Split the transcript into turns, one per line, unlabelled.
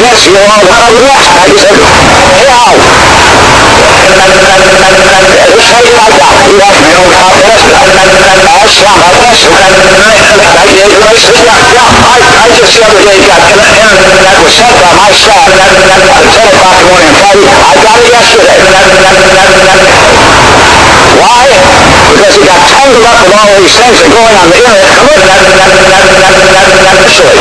Yes, you all have a yes. I said, yeah. This way like that. You want me on top of this? I swam out this. I just the other day got internet was sent by my staff at 10 o'clock in the morning on Friday. I got it yesterday. Why? Because he got tangled up with all these things that are going on the internet.